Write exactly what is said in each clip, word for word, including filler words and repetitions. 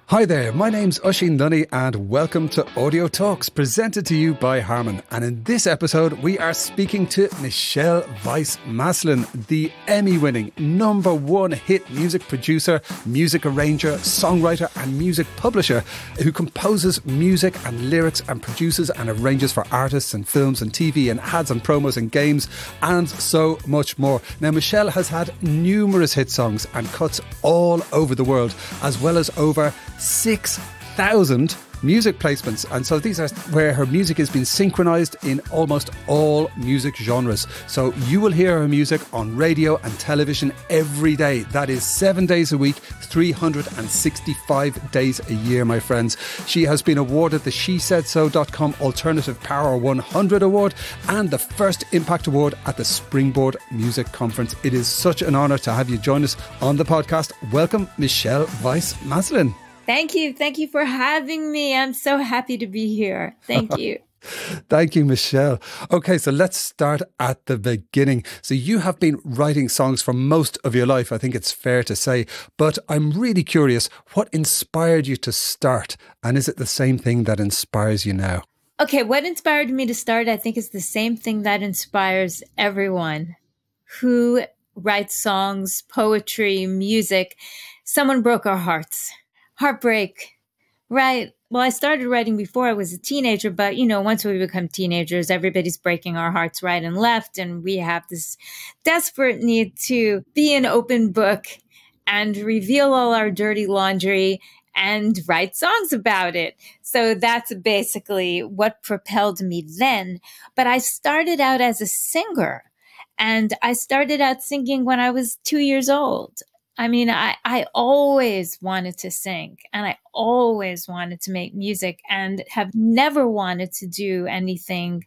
Hi there, my name's Oisín Lunny and welcome to Audio Talks, presented to you by Harman. And in this episode, we are speaking to Michelle Weiss-Maslin, the Emmy-winning number one hit music producer, music arranger, songwriter and music publisher who composes music and lyrics and produces and arranges for artists and films and T V and ads and promos and games and so much more. Now, Michelle has had numerous hit songs and cuts all over the world, as well as over six thousand music placements, and so these are where her music has been synchronized in almost all music genres. So you will hear her music on radio and television every day. That is seven days a week, three hundred sixty-five days a year, my friends. She has been awarded the she said so dot com Alternative Power one hundred Award and the first Impact Award at the Springboard Music Conference. It is such an honour to have you join us on the podcast. Welcome, Michelle Weiss-Maslin. Thank you. Thank you for having me. I'm so happy to be here. Thank you. Thank you, Michelle. Okay, so let's start at the beginning. So you have been writing songs for most of your life, I think it's fair to say, but I'm really curious, what inspired you to start? And is it the same thing that inspires you now? Okay, what inspired me to start, I think, is the same thing that inspires everyone who writes songs, poetry, music. Someone broke our hearts. Heartbreak, right? Well, I started writing before I was a teenager, but, you know, once we become teenagers, everybody's breaking our hearts right and left. And we have this desperate need to be an open book and reveal all our dirty laundry and write songs about it. So that's basically what propelled me then. But I started out as a singer, and I started out singing when I was two years old. I mean, I, I always wanted to sing, and I always wanted to make music, and have never wanted to do anything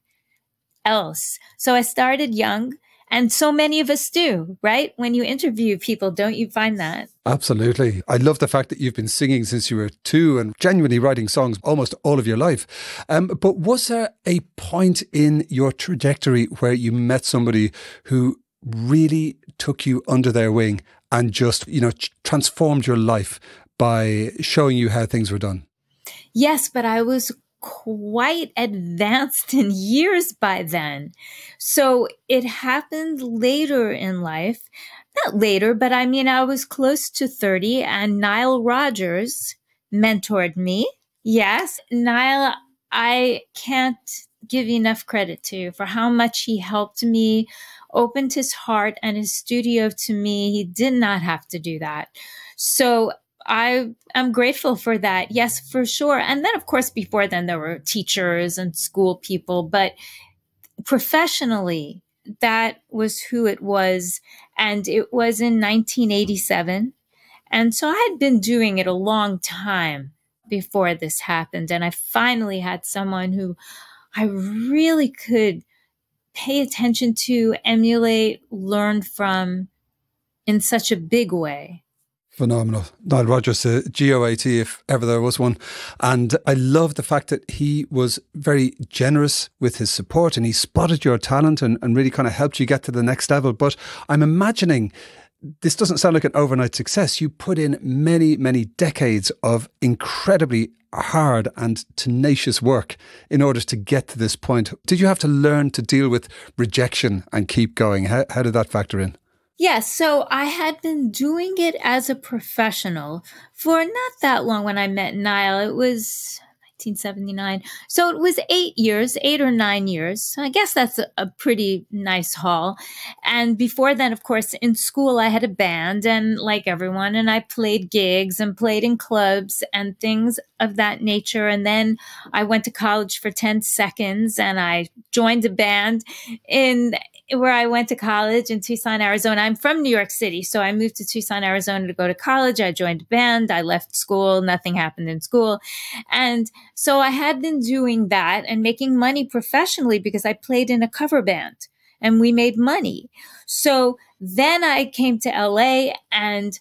else. So I started young, and so many of us do, right? When you interview people, don't you find that? Absolutely. I love the fact that you've been singing since you were two and genuinely writing songs almost all of your life. Um, but was there a point in your trajectory where you met somebody who really took you under their wing and just, you know, transformed your life by showing you how things were done? Yes, but I was quite advanced in years by then. So it happened later in life. Not later, but I mean, I was close to thirty, and Nile Rodgers mentored me. Yes, Nile, I can't give enough credit to for how much he helped me, opened his heart and his studio to me. He did not have to do that. So I am grateful for that. Yes, for sure. And then, of course, before then, there were teachers and school people. But professionally, that was who it was. And it was in nineteen eighty-seven. And so I had been doing it a long time before this happened. And I finally had someone who I really could pay attention to, emulate, learn from in such a big way. Phenomenal. Nile Rodgers, uh, G O A T, if ever there was one. And I love the fact that he was very generous with his support, and he spotted your talent and, and really kind of helped you get to the next level. But I'm imagining this doesn't sound like an overnight success. You put in many, many decades of incredibly hard and tenacious work in order to get to this point. Did you have to learn to deal with rejection and keep going? How, how did that factor in? Yes, so I had been doing it as a professional for not that long when I met Nile. It was nineteen seventy-nine. So it was eight years, eight or nine years. I guess that's a, a pretty nice haul. And before then, of course, in school, I had a band, and like everyone, and I played gigs and played in clubs and things of that nature. And then I went to college for ten seconds, and I joined a band in where I went to college in Tucson, Arizona. I'm from New York City, so I moved to Tucson, Arizona to go to college. I joined a band. I left school. Nothing happened in school. And so I had been doing that and making money professionally because I played in a cover band and we made money. So then I came to L A, and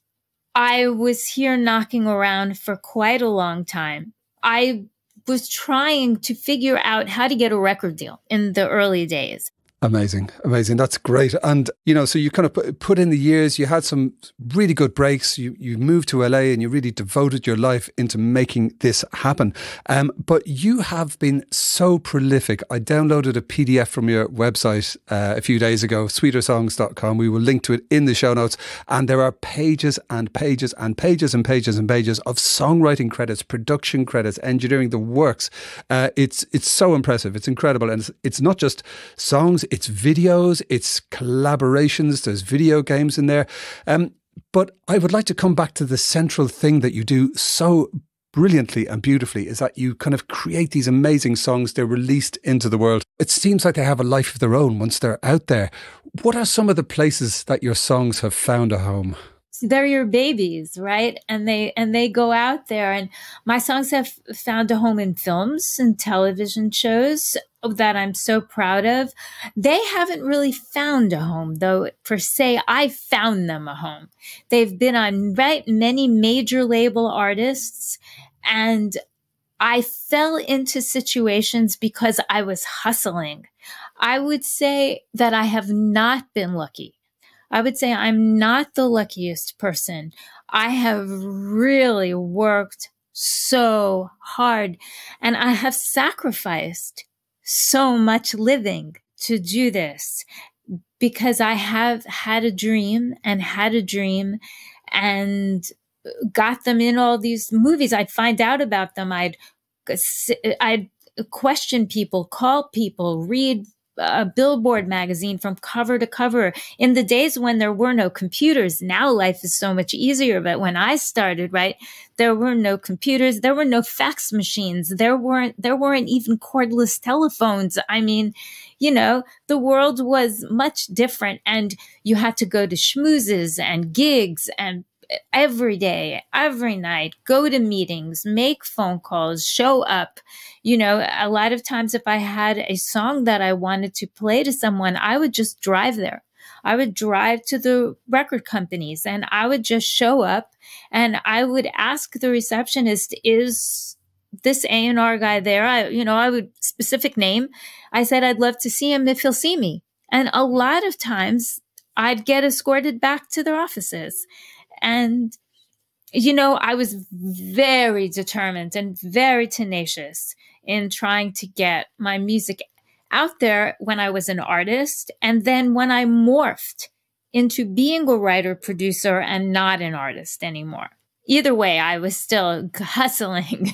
I was here knocking around for quite a long time. I was trying to figure out how to get a record deal in the early days. Amazing, amazing. That's great. And, you know, so you kind of put, put in the years, you had some really good breaks. You you moved to L A and you really devoted your life into making this happen. Um, but you have been so prolific. I downloaded a P D F from your website uh, a few days ago, sweeter songs dot com. We will link to it in the show notes. And there are pages and pages and pages and pages and pages of songwriting credits, production credits, engineering, the works. Uh, it's it's so impressive. It's incredible. And it's, it's not just songs, it's videos, it's collaborations, there's video games in there. Um, but I would like to come back to the central thing that you do so brilliantly and beautifully, is that you kind of create these amazing songs, they're released into the world. It seems like they have a life of their own once they're out there. What are some of the places that your songs have found a home? They're your babies, right? And they and they go out there. And my songs have found a home in films and television shows that I'm so proud of. They haven't really found a home, though, per se. I found them a home. They've been on right many major label artists, and I fell into situations because I was hustling. I would say that I have not been lucky. I would say I'm not the luckiest person. I have really worked so hard, and I have sacrificed so much living to do this because I have had a dream and had a dream and got them in all these movies. I'd find out about them. I'd, I'd question people, call people, read a Billboard magazine from cover to cover in the days when there were no computers. Now life is so much easier. But when I started, right, there were no computers. There were no fax machines. There weren't, there weren't even cordless telephones. I mean, you know, the world was much different, and you had to go to schmoozes and gigs and every day, every night, go to meetings, make phone calls, show up. You know, a lot of times if I had a song that I wanted to play to someone, I would just drive there. I would drive to the record companies and I would just show up and I would ask the receptionist, is this A and R guy there? I, you know, I would specific name. I said, I'd love to see him if he'll see me. And a lot of times I'd get escorted back to their offices. And, you know, I was very determined and very tenacious in trying to get my music out there when I was an artist. And then when I morphed into being a writer, producer, and not an artist anymore. Either way, I was still hustling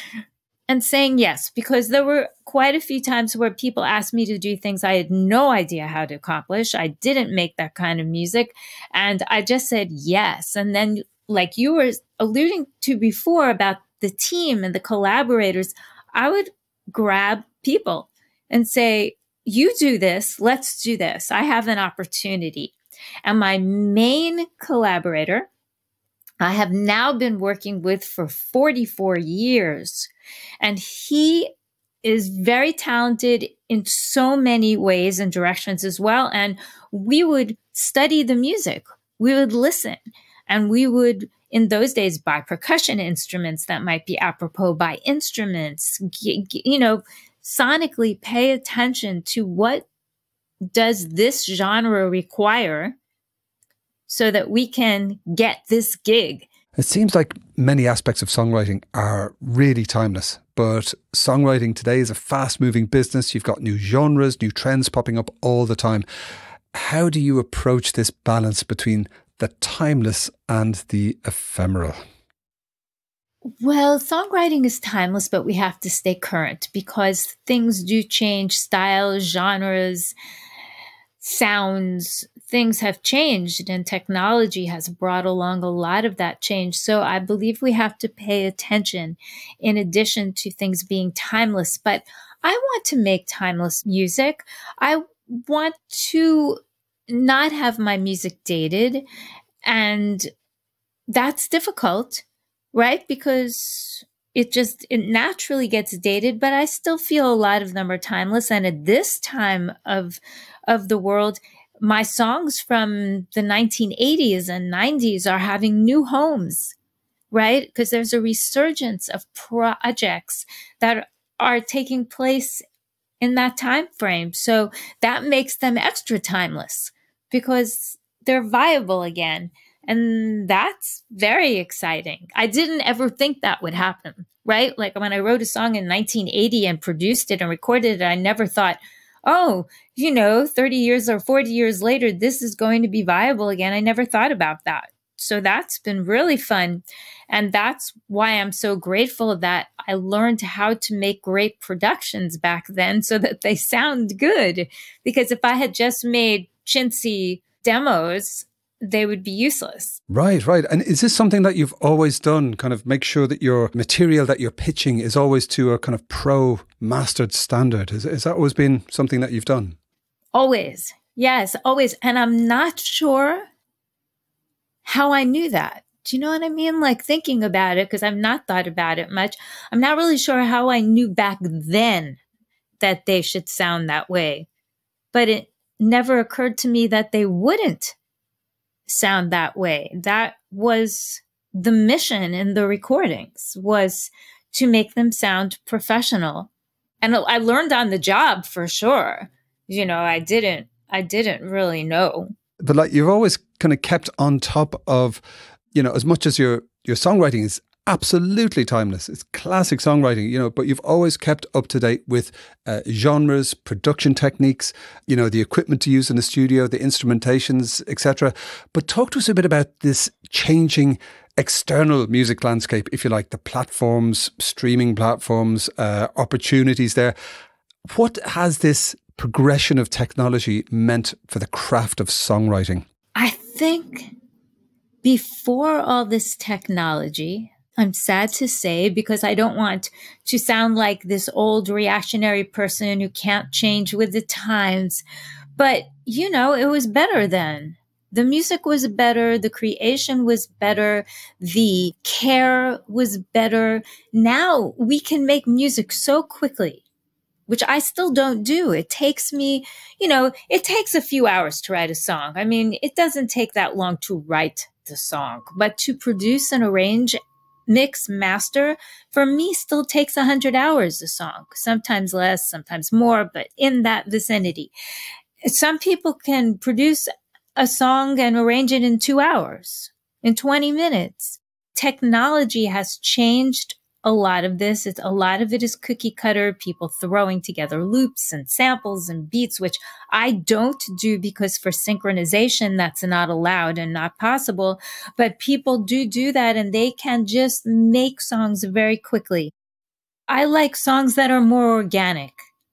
and saying yes, because there were quite a few times where people asked me to do things I had no idea how to accomplish. I didn't make that kind of music. And I just said yes. And then, like you were alluding to before about the team and the collaborators, I would grab people and say, you do this, let's do this. I have an opportunity. And my main collaborator, I have now been working with for forty-four years. And he is very talented in so many ways and directions as well. And we would study the music. We would listen. And we would, in those days, buy percussion instruments that might be apropos, buy instruments, you know, sonically pay attention to what does this genre require so that we can get this gig. It seems like many aspects of songwriting are really timeless, but songwriting today is a fast-moving business. You've got new genres, new trends popping up all the time. How do you approach this balance between the timeless and the ephemeral? Well, songwriting is timeless, but we have to stay current because things do change, styles, genres, sounds. Things have changed and technology has brought along a lot of that change. So I believe we have to pay attention in addition to things being timeless. But I want to make timeless music. I want to not have my music dated. And that's difficult, right? Because it just, it naturally gets dated, but I still feel a lot of them are timeless. And at this time of, of the world, my songs from the nineteen eighties and nineties are having new homes, right? Because there's a resurgence of projects that are taking place in that time frame. So that makes them extra timeless because they're viable again. And that's very exciting. I didn't ever think that would happen, right? Like when I wrote a song in nineteen eighty and produced it and recorded it, I never thought, oh, you know, thirty years or forty years later, this is going to be viable again. I never thought about that. So that's been really fun. And that's why I'm so grateful that I learned how to make great productions back then so that they sound good. Because if I had just made chintzy demos, they would be useless. Right, right. And is this something that you've always done? Kind of make sure that your material that you're pitching is always to a kind of pro mastered standard. Is, is that always been something that you've done? Always. Yes, always. And I'm not sure how I knew that. Do you know what I mean? Like thinking about it, because I've not thought about it much. I'm not really sure how I knew back then that they should sound that way. But it never occurred to me that they wouldn't sound that way. That was the mission in the recordings, was to make them sound professional. And I learned on the job for sure. You know, I didn't, I didn't really know. But like you've always kind of kept on top of, you know, as much as your, your songwriting is absolutely timeless. It's classic songwriting, you know, but you've always kept up to date with uh, genres, production techniques, you know, the equipment to use in the studio, the instrumentations, et cetera. But talk to us a bit about this changing external music landscape, if you like, the platforms, streaming platforms, uh, opportunities there. What has this progression of technology meant for the craft of songwriting? I think before all this technology, I'm sad to say, because I don't want to sound like this old reactionary person who can't change with the times. But, you know, it was better then. The music was better. The creation was better. The care was better. Now we can make music so quickly, which I still don't do. It takes me, you know, it takes a few hours to write a song. I mean, it doesn't take that long to write the song, but to produce and arrange, mix, master, for me still takes a hundred hours a song, sometimes less, sometimes more, but in that vicinity. Some people can produce a song and arrange it in two hours, in twenty minutes. Technology has changed a lot of this. It's a lot of it is cookie cutter, people throwing together loops and samples and beats, which I don't do because for synchronization, that's not allowed and not possible. But people do do that and they can just make songs very quickly. I like songs that are more organic.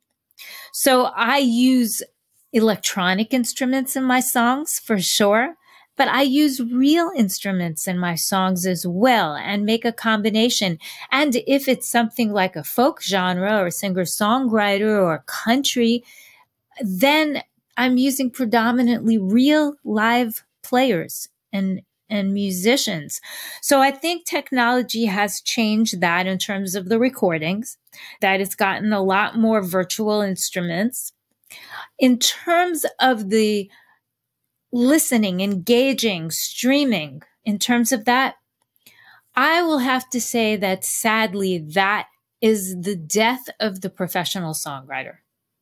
So I use electronic instruments in my songs for sure. But I use real instruments in my songs as well and make a combination. And if it's something like a folk genre or singer-songwriter or country, then I'm using predominantly real live players and, and musicians. So I think technology has changed that in terms of the recordings, that it's gotten a lot more virtual instruments. In terms of the listening, engaging, streaming, in terms of that, I will have to say that sadly, that is the death of the professional songwriter.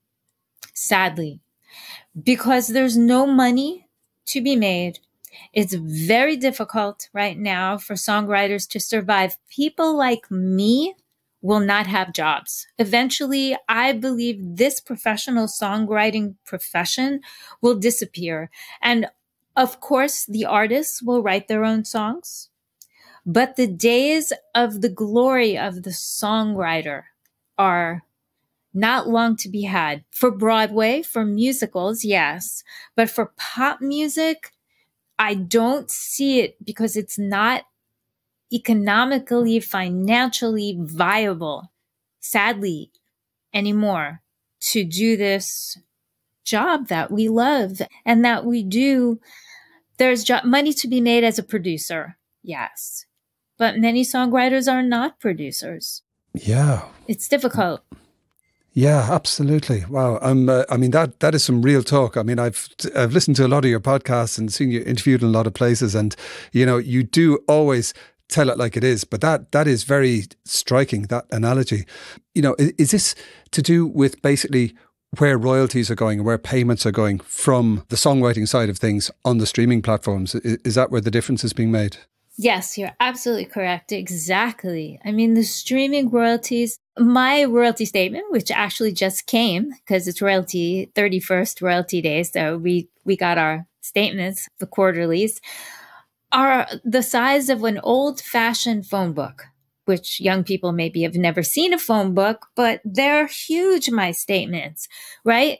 Sadly, because there's no money to be made. It's very difficult right now for songwriters to survive. People like me will not have jobs. Eventually, I believe this professional songwriting profession will disappear. And of course, the artists will write their own songs, but the days of the glory of the songwriter are not long to be had. For Broadway, for musicals, yes, but for pop music, I don't see it because it's not economically, financially viable, sadly, anymore to do this job that we love and that we do. There's jo- money to be made as a producer, yes, but many songwriters are not producers. Yeah. It's difficult. Yeah, absolutely. Wow. Um, uh, I mean, that that is some real talk. I mean, I've I've listened to a lot of your podcasts and seen you interviewed in a lot of places, and you know, you do always tell it like it is. But that that is very striking, that analogy. You know, is, is this to do with basically where royalties are going and where payments are going from the songwriting side of things on the streaming platforms? Is, is that where the difference is being made? Yes, you're absolutely correct. Exactly. I mean, the streaming royalties, my royalty statement, which actually just came because it's royalty thirty-first royalty day. So we, we got our statements, the quarterlies, are the size of an old fashioned phone book, which young people maybe have never seen a phone book, but they're huge, my statements, right?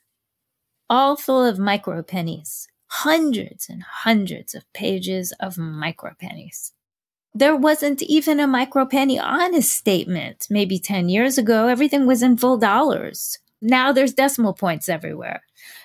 All full of micro pennies. Hundreds and hundreds of pages of micro pennies. There wasn't even a micro penny on a statement. Maybe ten years ago, everything was in full dollars. Now there's decimal points everywhere.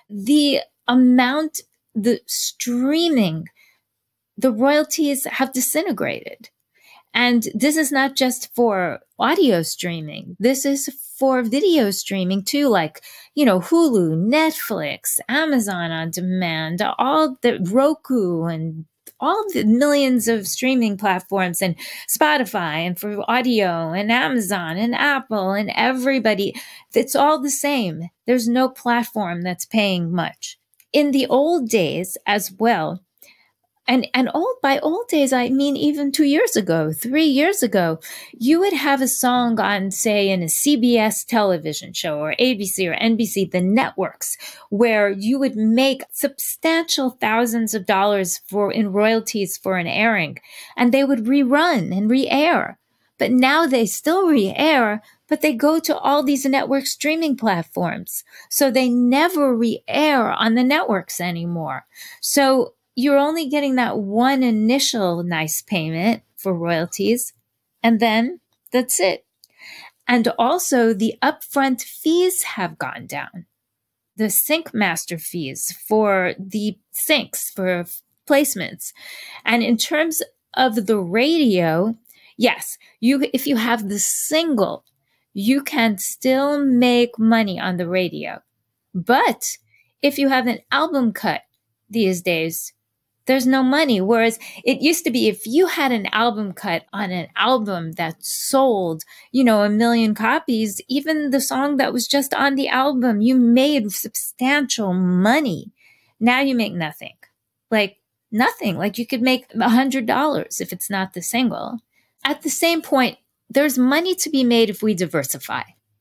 The amount, the streaming, the royalties have disintegrated. And this is not just for audio streaming. This is for video streaming too, like, you know, Hulu, Netflix, Amazon On Demand, all the Roku and all the millions of streaming platforms and Spotify and for audio and Amazon and Apple and everybody. It's all the same. There's no platform that's paying much. In the old days as well, And and old by old days, I mean, even two years ago, three years ago, you would have a song on, say, in a C B S television show or A B C or N B C, the networks, where you would make substantial thousands of dollars for in royalties for an airing, and they would rerun and re-air. But now they still re-air, but they go to all these network streaming platforms. So they never re-air on the networks anymore. So you're only getting that one initial nice payment for royalties, and then that's it. And also the upfront fees have gone down. The sync master fees for the syncs, for placements. And in terms of the radio, yes, you if you have the single, you can still make money on the radio. But if you have an album cut these days, there's no money. Whereas it used to be if you had an album cut on an album that sold, you know, a million copies, even the song that was just on the album, you made substantial money. Now you make nothing. Like nothing. Like you could make a hundred dollars if it's not the single. At the same point, there's money to be made if we diversify.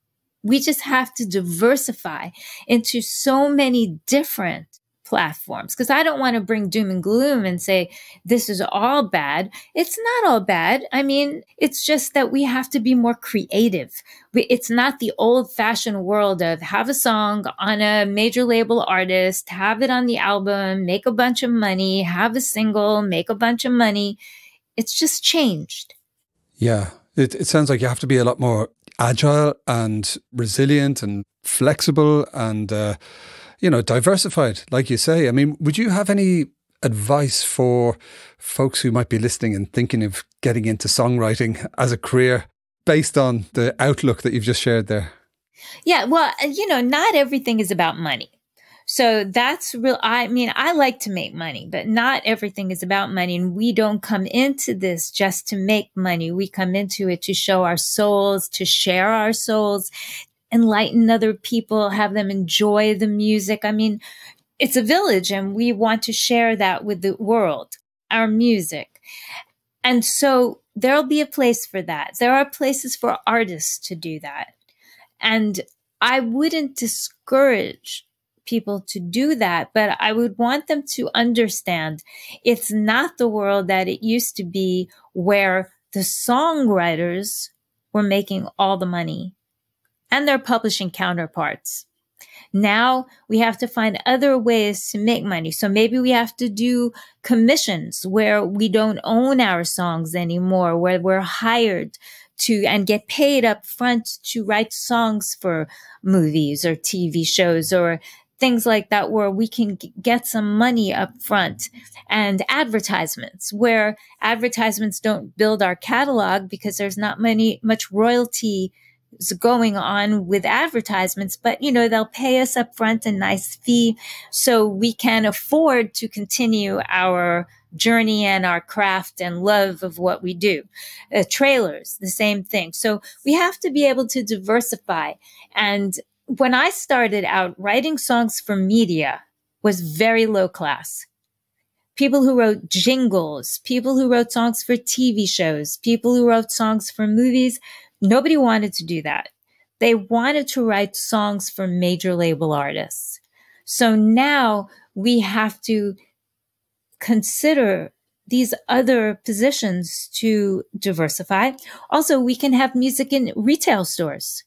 We just have to diversify into so many different platforms, because I don't want to bring doom and gloom and say this is all bad. It's not all bad. I mean, it's just that we have to be more creative. It's not the old-fashioned world of have a song on a major label artist, have it on the album, make a bunch of money, have a single, make a bunch of money. It's just changed. Yeah, it, it sounds like you have to be a lot more agile and resilient and flexible and uh, you know, diversified, like you say. I mean, would you have any advice for folks who might be listening and thinking of getting into songwriting as a career based on the outlook that you've just shared there? Yeah, well, you know, not everything is about money. So that's real. I mean, I like to make money, but not everything is about money. And we don't come into this just to make money. We come into it to show our souls, to share our souls, enlighten other people, have them enjoy the music. I mean, it's a village and we want to share that with the world, our music. And so there'll be a place for that. There are places for artists to do that. And I wouldn't discourage people to do that, but I would want them to understand it's not the world that it used to be where the songwriters were making all the money and their publishing counterparts. Now we have to find other ways to make money. So maybe we have to do commissions where we don't own our songs anymore, where we're hired to and get paid up front to write songs for movies or T V shows or things like that, where we can g- get some money up front. And advertisements, where advertisements don't build our catalog because there's not many much royalty going on with advertisements, but you know, they'll pay us up front a nice fee so we can afford to continue our journey and our craft and love of what we do. Uh, trailers, the same thing. So we have to be able to diversify. And when I started out, writing songs for media was very low class. People who wrote jingles, people who wrote songs for T V shows, people who wrote songs for movies, nobody wanted to do that. They wanted to write songs for major label artists. So now we have to consider these other positions to diversify. Also, we can have music in retail stores,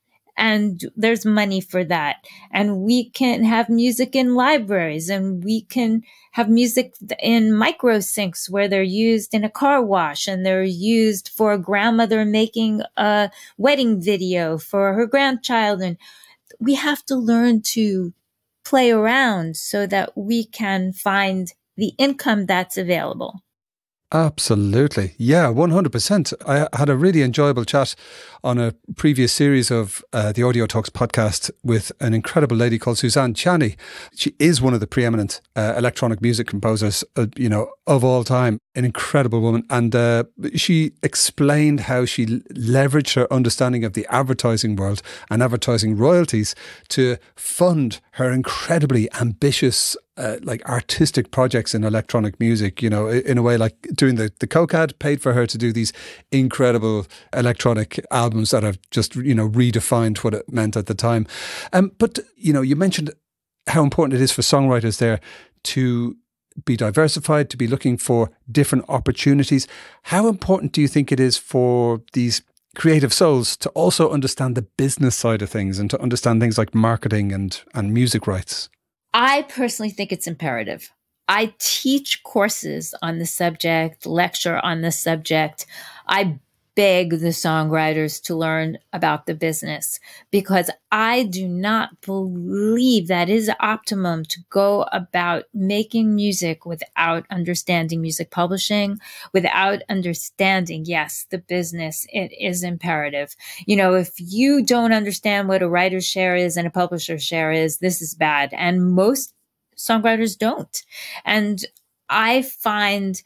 and there's money for that. And we can have music in libraries, and we can have music in micro syncs where they're used in a car wash and they're used for a grandmother making a wedding video for her grandchild. And we have to learn to play around so that we can find the income that's available. Absolutely. Yeah, one hundred percent. I had a really enjoyable chat on a previous series of uh, the Audio Talks podcast with an incredible lady called Suzanne Chani. She is one of the preeminent uh, electronic music composers, uh, you know, of all time. An incredible woman. And uh, she explained how she leveraged her understanding of the advertising world and advertising royalties to fund her incredibly ambitious Uh, like artistic projects in electronic music, you know, in a way like doing the, the Coke ad paid for her to do these incredible electronic albums that have just, you know, redefined what it meant at the time. Um, but, you know, you mentioned how important it is for songwriters there to be diversified, to be looking for different opportunities. How important do you think it is for these creative souls to also understand the business side of things and to understand things like marketing and, and music rights? I personally think it's imperative. I teach courses on the subject, lecture on the subject. I beg the songwriters to learn about the business because I do not believe that is optimum to go about making music without understanding music publishing, without understanding, yes, the business. It is imperative. You know, if you don't understand what a writer's share is and a publisher's share is, this is bad. And most songwriters don't. And I find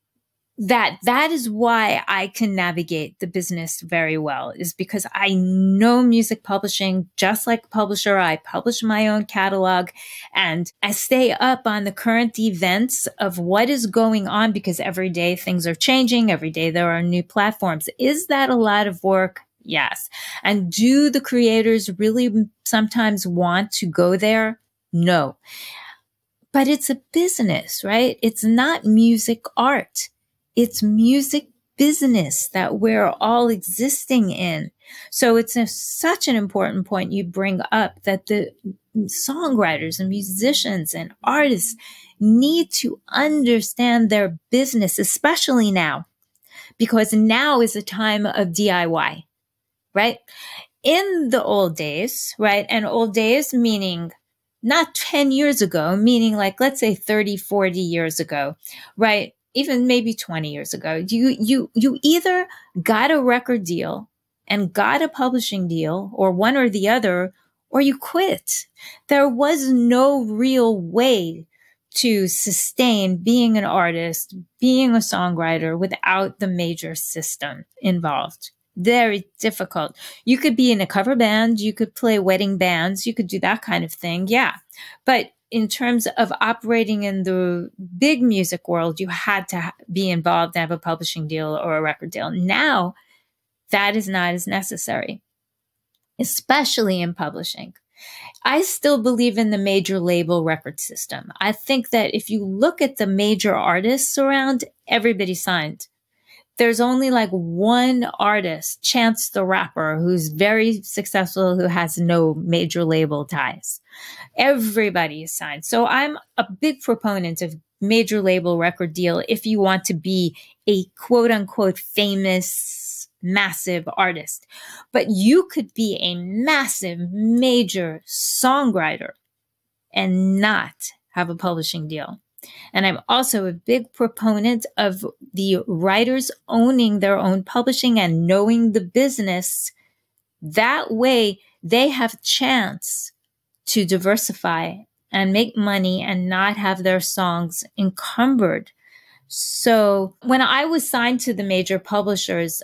that that is why I can navigate the business very well, is because I know music publishing just like a publisher. I publish my own catalog and I stay up on the current events of what is going on because every day things are changing. Every day there are new platforms. Is that a lot of work? Yes. And do the creators really sometimes want to go there? No. But it's a business, right? It's not music art. It's music business that we're all existing in. So it's a, such an important point you bring up, that the songwriters and musicians and artists need to understand their business, especially now, because now is a time of D I Y, right? In the old days, right? And old days meaning not ten years ago, meaning like, let's say thirty, forty years ago, right? Even maybe twenty years ago, you, you, you either got a record deal and got a publishing deal, or one or the other, or you quit. There was no real way to sustain being an artist, being a songwriter without the major system involved. Very difficult. You could be in a cover band, you could play wedding bands, you could do that kind of thing. Yeah. But in terms of operating in the big music world, you had to be involved and have a publishing deal or a record deal. Now, that is not as necessary, especially in publishing. I still believe in the major label record system. I think that if you look at the major artists around, everybody signed. There's only like one artist, Chance the Rapper, who's very successful, who has no major label ties. Everybody is signed. So I'm a big proponent of major label record deal if you want to be a quote unquote famous, massive artist. But you could be a massive, major songwriter and not have a publishing deal. And I'm also a big proponent of the writers owning their own publishing and knowing the business. That way they have a chance to diversify and make money and not have their songs encumbered So when I was signed to the major publishers,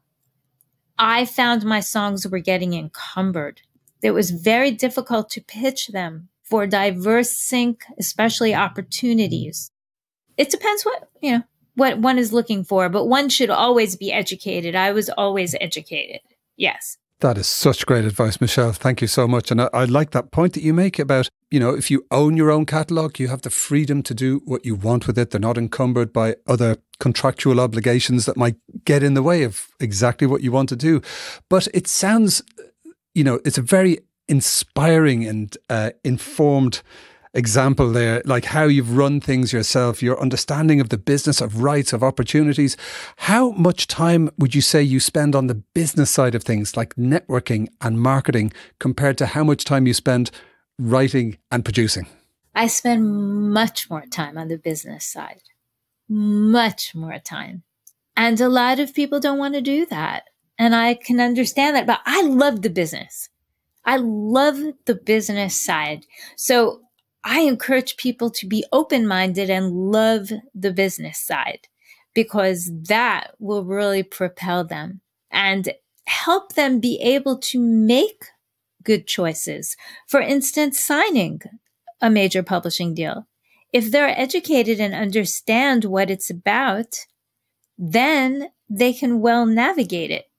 I found my songs were getting encumbered. It was very difficult to pitch them for diverse sync, especially opportunities. It depends what, you know, what one is looking for, but one should always be educated. I was always educated. Yes. That is such great advice, Michelle. Thank you so much. And I, I like that point that you make about, you know, if you own your own catalogue, you have the freedom to do what you want with it. They're not encumbered by other contractual obligations that might get in the way of exactly what you want to do. But it sounds, you know, it's a very inspiring and uh, informed example there, like how you've run things yourself, your understanding of the business, of rights, of opportunities. How much time would you say you spend on the business side of things, like networking and marketing, compared to how much time you spend writing and producing? I spend much more time on the business side, much more time. And a lot of people don't want to do that. And I can understand that, but I love the business. I love the business side. So I encourage people to be open-minded and love the business side, because that will really propel them and help them be able to make good choices. For instance, signing a major publishing deal. If they're educated and understand what it's about, then they can well navigate it.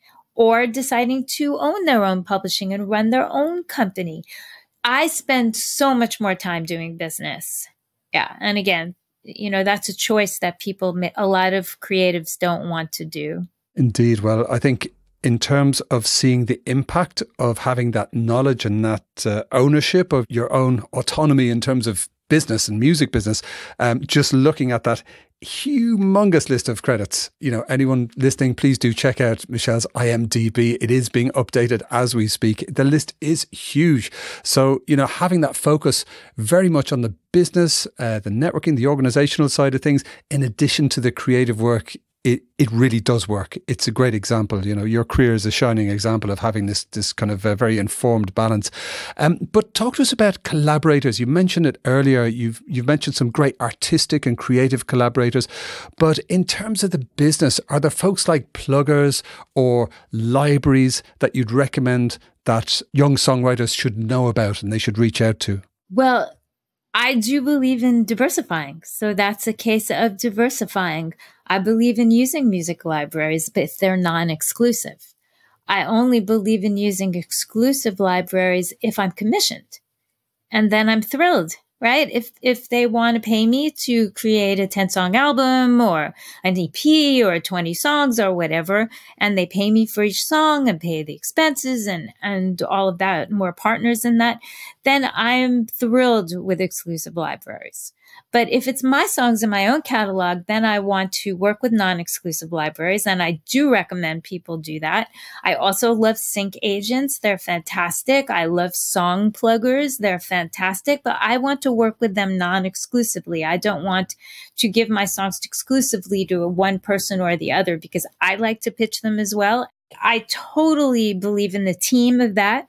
Or deciding to own their own publishing and run their own company. I spend so much more time doing business. Yeah. And again, you know, that's a choice that people, a lot of creatives don't want to do. Indeed. Well, I think in terms of seeing the impact of having that knowledge and that uh, ownership of your own autonomy in terms of business and music business, um, just looking at that humongous list of credits, you know, anyone listening, please do check out Michelle's I M D B. It is being updated as we speak. The list is huge. So, you know, having that focus very much on the business, uh, the networking, the organizational side of things, in addition to the creative work, it, it really does work. It's a great example. You know, your career is a shining example of having this this kind of uh, very informed balance. Um, but talk to us about collaborators. You mentioned it earlier. You've you've mentioned some great artistic and creative collaborators. But in terms of the business, are there folks like pluggers or libraries that you'd recommend that young songwriters should know about and they should reach out to? Well, I do believe in diversifying. So that's a case of diversifying. I believe in using music libraries, but they're non-exclusive. I only believe in using exclusive libraries if I'm commissioned. And then I'm thrilled, right? If if they want to pay me to create a ten-song album or an E P or twenty songs or whatever, and they pay me for each song and pay the expenses and, and all of that, more partners in that, then I'm thrilled with exclusive libraries. But if it's my songs in my own catalog, then I want to work with non-exclusive libraries. And I do recommend people do that. I also love sync agents. They're fantastic. I love song pluggers. They're fantastic. But I want to work with them non-exclusively. I don't want to give my songs exclusively to one person or the other, because I like to pitch them as well. I totally believe in the team of that.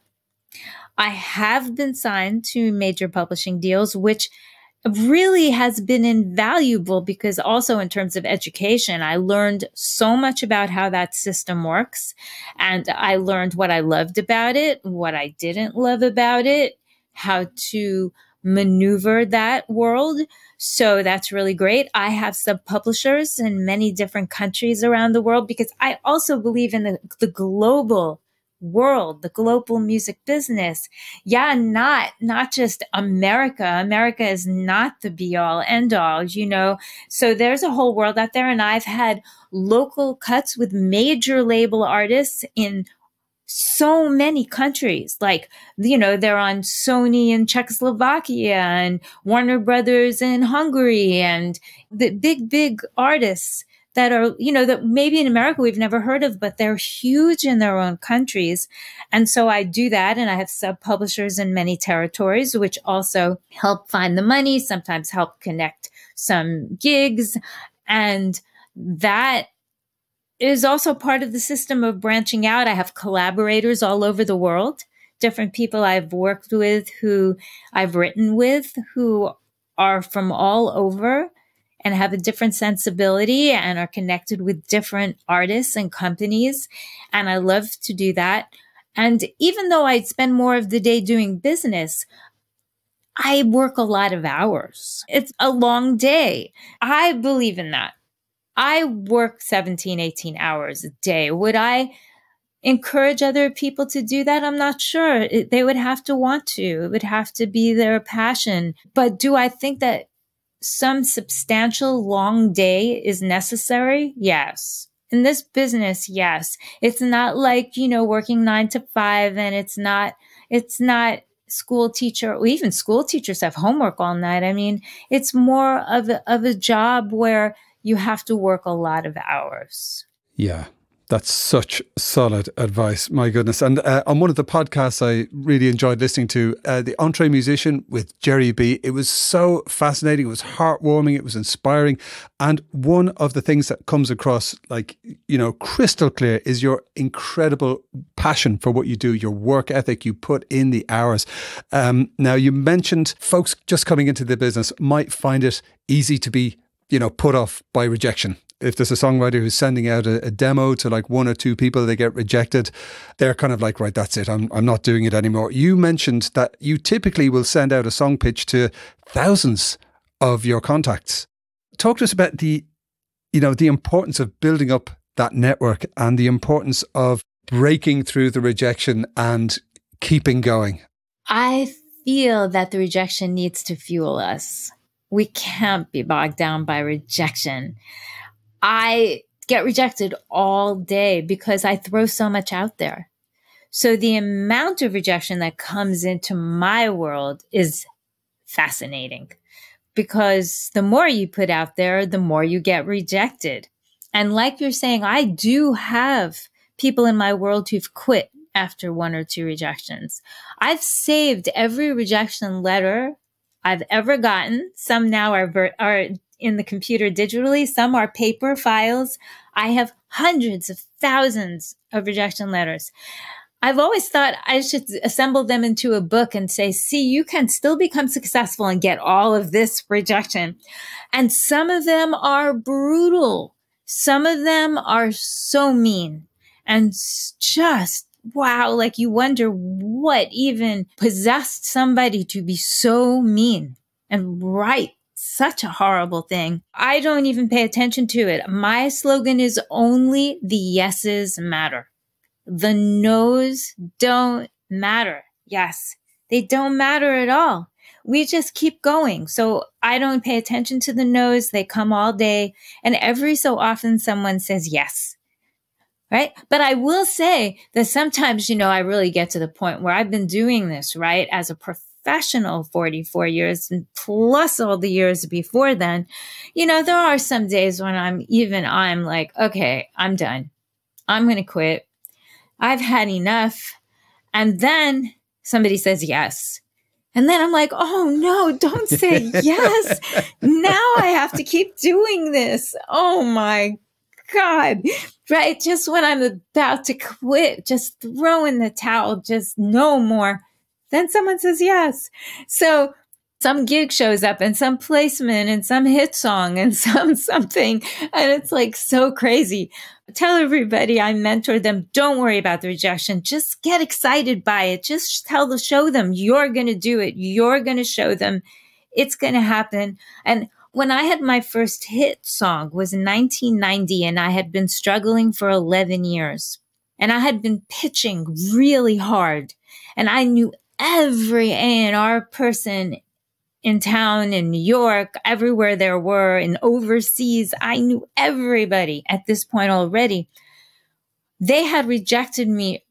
I have been signed to major publishing deals, which really has been invaluable, because also in terms of education, I learned so much about how that system works. And I learned what I loved about it, what I didn't love about it, how to maneuver that world. So that's really great. I have sub-publishers in many different countries around the world, because I also believe in the, the global world, the global music business. Yeah, not, not just America. America is not the be all end all, you know. So there's a whole world out there. And I've had local cuts with major label artists in so many countries. Like, you know, they're on Sony in Czechoslovakia and Warner Brothers in Hungary, and the big, big artists that are, you know, that maybe in America we've never heard of, but they're huge in their own countries. And so I do that, and I have sub-publishers in many territories, which also help find the money, sometimes help connect some gigs. And that is also part of the system of branching out. I have collaborators all over the world, different people I've worked with, who I've written with, who are from all over. and have a different sensibility and are connected with different artists and companies. And I love to do that. And even though I'd spend more of the day doing business, I work a lot of hours. It's a long day. I believe in that. I work seventeen, eighteen hours a day. Would I encourage other people to do that? I'm not sure. It, they would have to want to. It would have to be their passion. But do I think that some substantial long day is necessary? Yes. In this business, yes. It's not like, you know, working nine to five, and it's not, it's not school teacher, or even school teachers have homework all night. I mean, it's more of a, of a job where you have to work a lot of hours. Yeah. That's such solid advice. My goodness. And uh, on one of the podcasts I really enjoyed listening to, uh, The Entree Musician with Jerry B, it was so fascinating. It was heartwarming. It was inspiring. And one of the things that comes across, like, you know, crystal clear is your incredible passion for what you do, your work ethic, you put in the hours. Um, now, you mentioned folks just coming into the business might find it easy to be, you know, put off by rejection. If there's a songwriter who's sending out a, a demo to like one or two people, they get rejected. They're kind of like, right, that's it. I'm I'm not doing it anymore. You mentioned that you typically will send out a song pitch to thousands of your contacts. Talk to us about the, you know, the importance of building up that network and the importance of breaking through the rejection and keeping going. I feel that the rejection needs to fuel us. We can't be bogged down by rejection. I get rejected all day because I throw so much out there. So the amount of rejection that comes into my world is fascinating, because the more you put out there, the more you get rejected. And like you're saying, I do have people in my world who've quit after one or two rejections. I've saved every rejection letter I've ever gotten. Some now are, ver- are in the computer digitally. Some are paper files. I have hundreds of thousands of rejection letters. I've always thought I should assemble them into a book and say, see, you can still become successful and get all of this rejection. And some of them are brutal. Some of them are so mean and just, wow, like you wonder what even possessed somebody to be so mean and write such a horrible thing. I don't even pay attention to it. My slogan is only the yeses matter. The no's don't matter. Yes, they don't matter at all. We just keep going. So I don't pay attention to the no's. They come all day. And every so often someone says yes. Right? But I will say that sometimes, you know, I really get to the point where I've been doing this, right, as a professional forty-four years and plus all the years before then. You know, there are some days when I'm even, I'm like, okay, I'm done. I'm going to quit. I've had enough. And then somebody says yes. And then I'm like, oh no, don't say yes. Now I have to keep doing this. Oh my God. Right? Just when I'm about to quit, just throw in the towel, just no more. Then someone says yes. So some gig shows up and some placement and some hit song and some something. And it's like so crazy. Tell everybody I mentor them. Don't worry about the rejection. Just get excited by it. Just tell the show them you're going to do it. You're going to show them it's going to happen. And when I had my first hit song was in nineteen ninety, and I had been struggling for eleven years, and I had been pitching really hard, and I knew every A and R person in town, in New York, everywhere there were, and overseas. I knew everybody at this point already. They had rejected me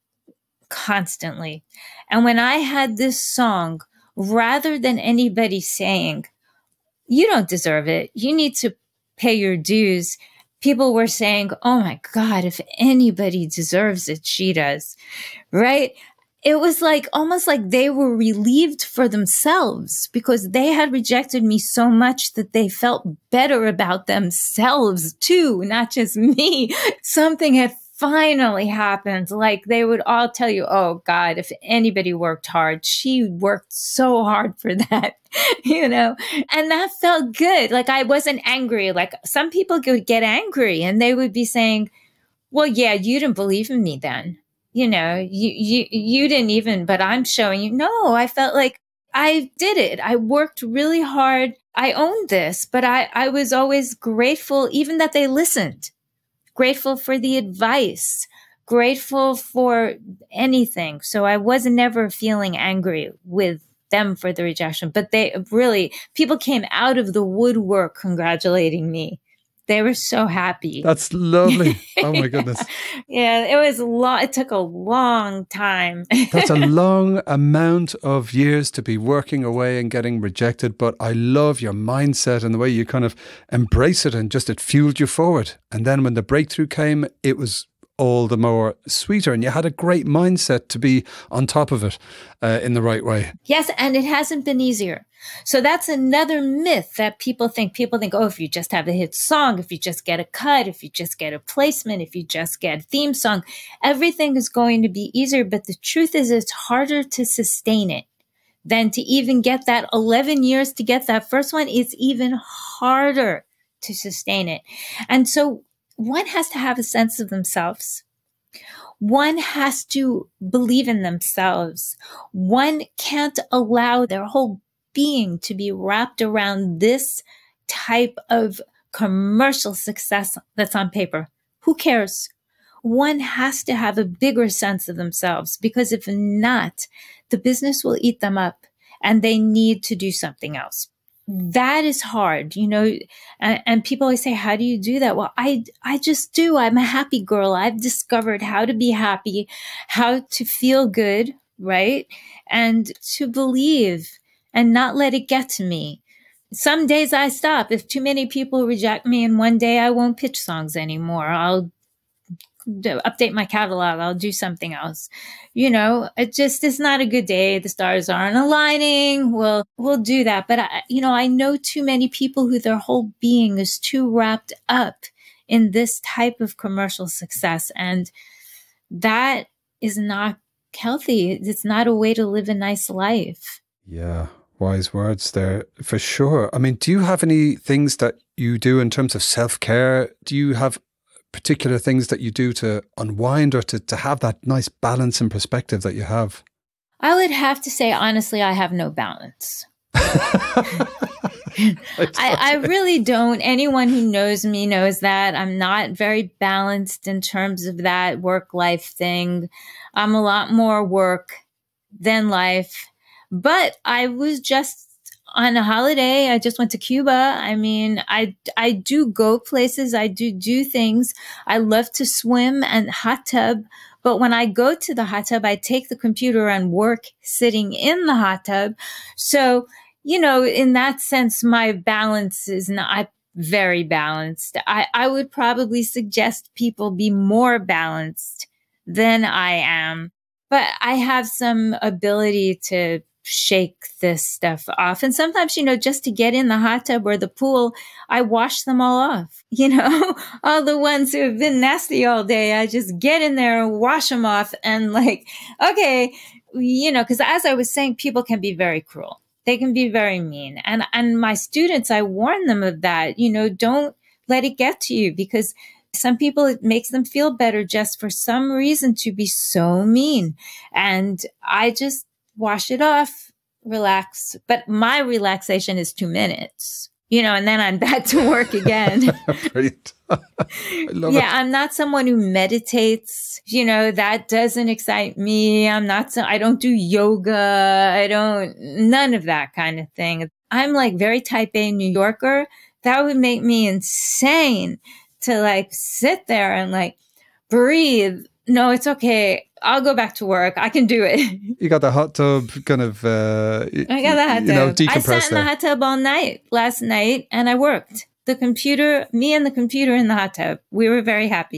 constantly. And when I had this song, rather than anybody saying, you don't deserve it, you need to pay your dues, people were saying, oh my God, if anybody deserves it, she does, right? It was like almost like they were relieved for themselves because they had rejected me so much that they felt better about themselves too, not just me. Something had finally happened. Like they would all tell you, oh God, if anybody worked hard, she worked so hard for that, you know, and that felt good. Like I wasn't angry. Like some people would get angry and they would be saying, well, yeah, you didn't believe in me then. You know, you, you, you didn't even, but I'm showing you. No, I felt like I did it. I worked really hard. I owned this, but I, I was always grateful, even that they listened, grateful for the advice, grateful for anything. So I was never feeling angry with them for the rejection, but they really, people came out of the woodwork congratulating me. They were so happy. That's lovely. Oh my goodness. Yeah, it was long. It took a long time. That's a long amount of years to be working away and getting rejected. But I love your mindset and the way you kind of embrace it and just it fueled you forward. And then when the breakthrough came, it was all the more sweeter. And you had a great mindset to be on top of it uh, in the right way. Yes, and it hasn't been easier. So that's another myth that people think. People think, oh, if you just have a hit song, if you just get a cut, if you just get a placement, if you just get a theme song, everything is going to be easier. But the truth is it's harder to sustain it than to even get that eleven years to get that first one. It's even harder to sustain it. And so one has to have a sense of themselves. One has to believe in themselves. One can't allow their whole being to be wrapped around this type of commercial success that's on paper. Who cares? One has to have a bigger sense of themselves, because if not, the business will eat them up and they need to do something else. That is hard, you know, and, and people always say, how do you do that? Well, I, I just do. I'm a happy girl. I've discovered how to be happy, how to feel good, right? And to believe and not let it get to me. Some days I stop. If too many people reject me, and one day I won't pitch songs anymore. I'll do, update my catalog. I'll do something else. You know, it just is not a good day. The stars aren't aligning. We'll, we'll do that. But, I, you know, I know too many people who their whole being is too wrapped up in this type of commercial success. And that is not healthy. It's not a way to live a nice life. Yeah. Wise words there for sure. I mean, do you have any things that you do in terms of self-care? Do you have particular things that you do to unwind or to, to have that nice balance and perspective that you have? I would have to say, honestly, I have no balance. I, I really don't. Anyone who knows me knows that I'm not very balanced in terms of that work-life thing. I'm a lot more work than life. But I was just on a holiday. I just went to Cuba. I mean, I, I do go places. I do do things. I love to swim and hot tub. But when I go to the hot tub, I take the computer and work sitting in the hot tub. So, you know, in that sense, my balance is not very balanced. I, I would probably suggest people be more balanced than I am. But I have some ability to shake this stuff off. And sometimes, you know, just to get in the hot tub or the pool, I wash them all off. You know, all the ones who have been nasty all day, I just get in there and wash them off. And like, okay, you know, because as I was saying, people can be very cruel. They can be very mean. And, and my students, I warn them of that. You know, don't let it get to you, because some people, it makes them feel better just for some reason to be so mean. And I just wash it off, relax. But my relaxation is two minutes, you know, and then I'm back to work again. Brilliant. I love yeah, it. I'm not someone who meditates. You know, that doesn't excite me. I'm not, so, I don't do yoga. I don't, none of that kind of thing. I'm like very type A New Yorker. That would make me insane to like sit there and like breathe. No, it's okay. I'll go back to work. I can do it. You got the hot tub kind of, uh, I got the hot tub. You know, decompress I sat in there. the hot tub all night last night and I worked. The computer, me and the computer in the hot tub. We were very happy.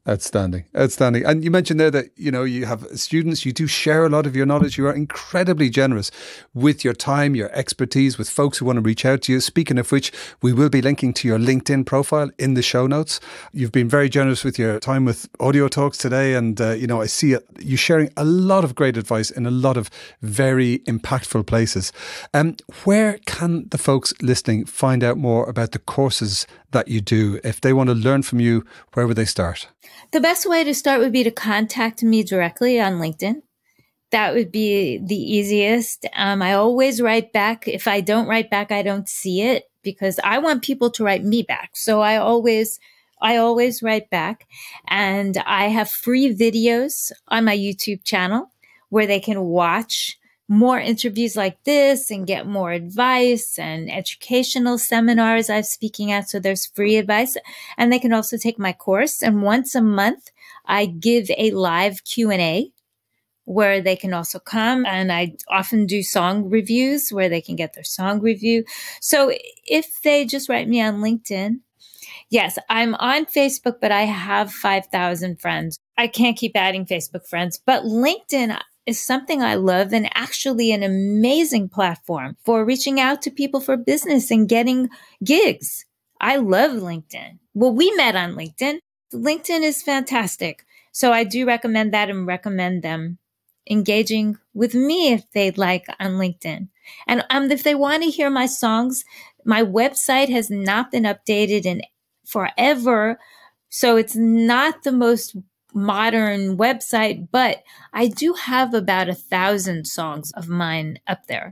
Outstanding. Outstanding. And you mentioned there that, you know, you have students, you do share a lot of your knowledge. You are incredibly generous with your time, your expertise, with folks who want to reach out to you. Speaking of which, we will be linking to your LinkedIn profile in the show notes. You've been very generous with your time with Audio Talks today. And, uh, you know, I see it, you sharing a lot of great advice in a lot of very impactful places. Um, where can the folks listening find out more about the courses that you do? If they want to learn from you, where would they start? The best way to start would be to contact me directly on LinkedIn. That would be the easiest. Um, I always write back. If I don't write back, I don't see it because I want people to write me back. So I always, I always write back. And I have free videos on my YouTube channel where they can watch more interviews like this and get more advice and educational seminars I'm speaking at. So there's free advice, and they can also take my course. And once a month, I give a live Q and A where they can also come. And I often do song reviews where they can get their song review. So if they just write me on LinkedIn, yes, I'm on Facebook, but I have five thousand friends. I can't keep adding Facebook friends, but LinkedIn is something I love and actually an amazing platform for reaching out to people for business and getting gigs. I love LinkedIn. Well, we met on LinkedIn. LinkedIn is fantastic. So I do recommend that and recommend them engaging with me if they'd like on LinkedIn. And um, if they want to hear my songs, my website has not been updated in forever. So it's not the most modern website, but I do have about a thousand songs of mine up there.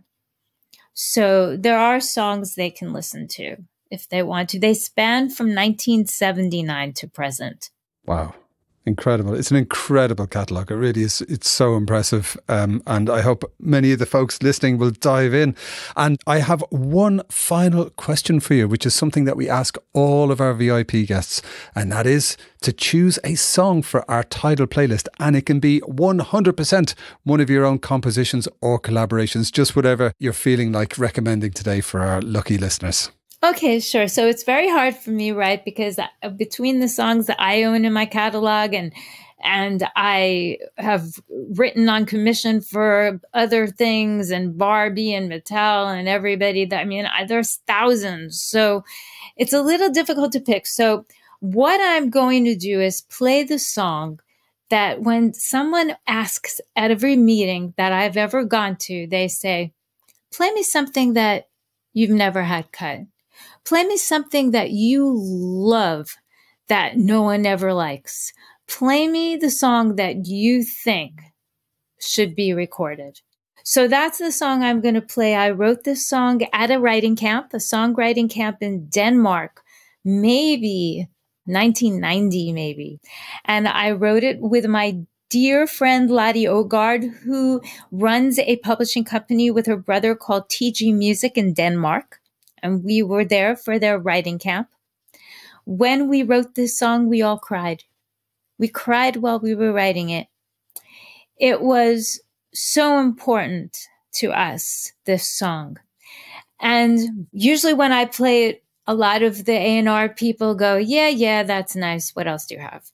So there are songs they can listen to if they want to. They span from nineteen seventy-nine to present. Wow. Incredible. It's an incredible catalogue. It really is. It's so impressive. Um, and I hope many of the folks listening will dive in. And I have one final question for you, which is something that we ask all of our V I P guests. And that is to choose a song for our title playlist. And it can be one hundred percent one of your own compositions or collaborations, just whatever you're feeling like recommending today for our lucky listeners. Okay, sure. So it's very hard for me, right? Because between the songs that I own in my catalog and and I have written on commission for other things and Barbie and Mattel and everybody that, I mean, I, there's thousands. So it's a little difficult to pick. So what I'm going to do is play the song that when someone asks at every meeting that I've ever gone to, they say, play me something that you've never had cut. Play me something that you love that no one ever likes. Play me the song that you think should be recorded. So that's the song I'm going to play. I wrote this song at a writing camp, a songwriting camp in Denmark, maybe nineteen ninety, maybe. And I wrote it with my dear friend Lottie Ogard, who runs a publishing company with her brother called T G Music in Denmark. And we were there for their writing camp. When we wrote this song, we all cried. We cried while we were writing it. It was so important to us, this song. And usually when I play it, a lot of the A and R people go, yeah, yeah, that's nice. What else do you have?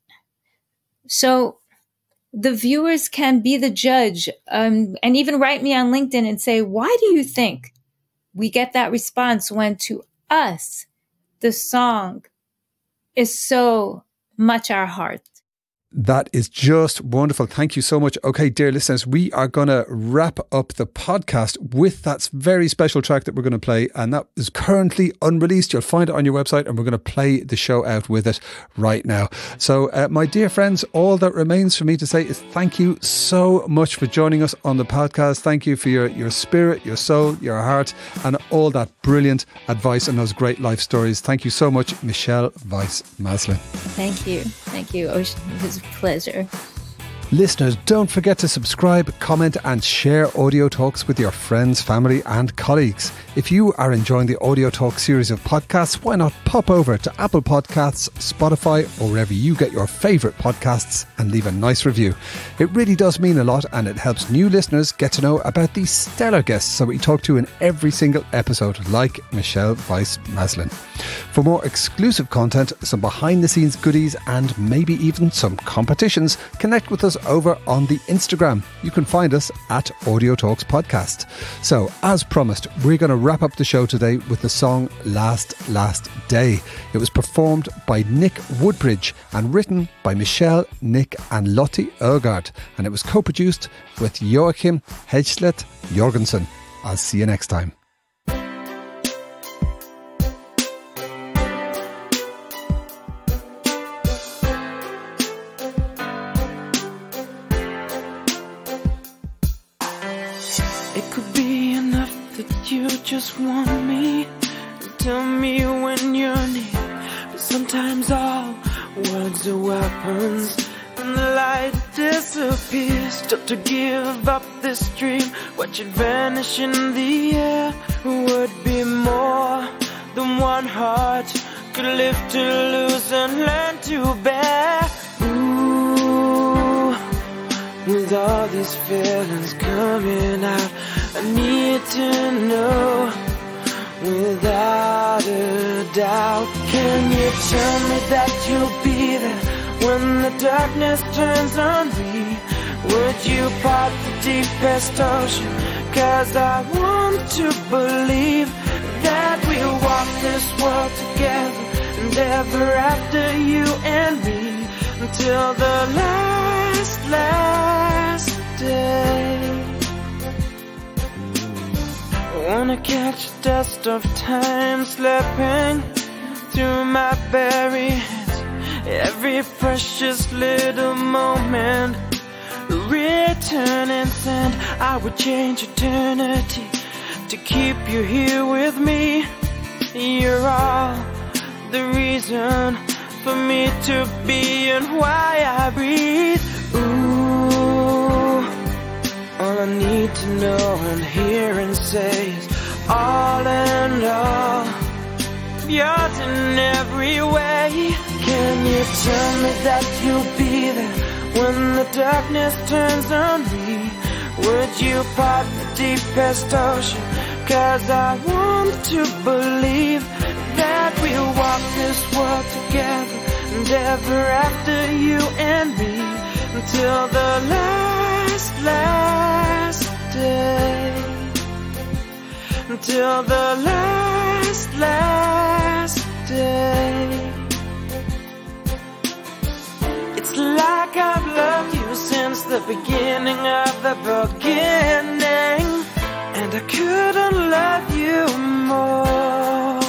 So the viewers can be the judge um, and even write me on LinkedIn and say, why do you think we get that response when to us, the song is so much our heart? That is just wonderful. Thank you so much. Okay, dear listeners, we are going to wrap up the podcast with that very special track that we're going to play. And that is currently unreleased. You'll find it on your website and we're going to play the show out with it right now. So, uh, my dear friends, all that remains for me to say is thank you so much for joining us on the podcast. Thank you for your, your spirit, your soul, your heart, and all that brilliant advice and those great life stories. Thank you so much, Michelle Weiss Maslin. Thank you. Thank you, Ocean. It was a pleasure. Listeners, don't forget to subscribe, comment and share Audio Talks with your friends, family and colleagues. If you are enjoying the Audio Talk series of podcasts, why not pop over to Apple Podcasts, Spotify or wherever you get your favourite podcasts and leave a nice review. It really does mean a lot and it helps new listeners get to know about these stellar guests that we talk to in every single episode, like Michelle Weiss-Maslin. For more exclusive content, some behind the scenes goodies and maybe even some competitions, connect with us over on the Instagram. You can find us at Audio Talks Podcast. So, as promised, we're going to wrap up the show today with the song Last Last Day. It was performed by Nick Woodbridge and written by Michelle, Nick and Lottie Elgard, and it was co-produced with Joachim Hedstedt Jorgensen. I'll see you next time. You just want me, tell me when you're near. But sometimes all words are weapons, and the light disappears. Stop to give up this dream, watch it vanish in the air. Would be more than one heart could live to lose and learn to bear. Ooh, with all these feelings coming out, I need to know without a doubt. Can you tell me that you'll be there when the darkness turns on me? Would you part the deepest ocean? Cause I want to believe that we'll walk this world together, and ever after, you and me, until the last, last day. I wanna catch the dust of time slipping through my bare hands. Every precious little moment returning sand. I would change eternity to keep you here with me. You're all the reason for me to be and why I breathe. Ooh, all I need to know and hear and say is all and all, yours in every way. Can you tell me that you'll be there when the darkness turns on me? Would you part the deepest ocean? Cause I want to believe that we'll walk this world together, and ever after, you and me, until the last, last day. Until the last, last day. It's like I've loved you since the beginning of the beginning, and I couldn't love you more.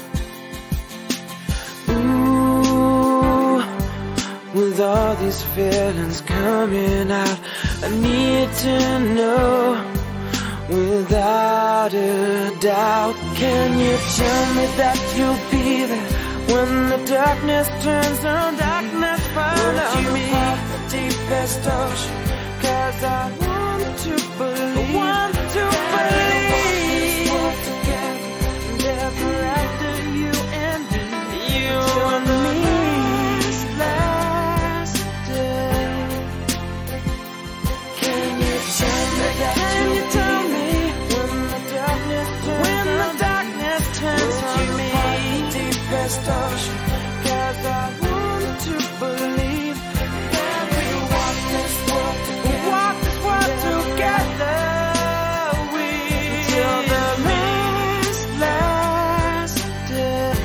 Ooh, with all these feelings coming out, I need to know without a doubt. Can you tell me that you'll be there when the darkness turns on? Darkness follow me, the deepest ocean. Cause I want to believe, I want to believe we'll together, and ever after, you and me, you and me. Last day. Can you tell me that Can you tell me when the darkness turns when the darkness turns on me? The deepest ocean. Cause I want to believe that we walk this world together, walk this world together. We till the last, last day.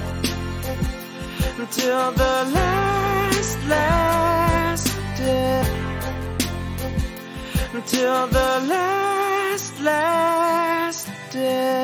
Until the last, last day. Until the last, last day.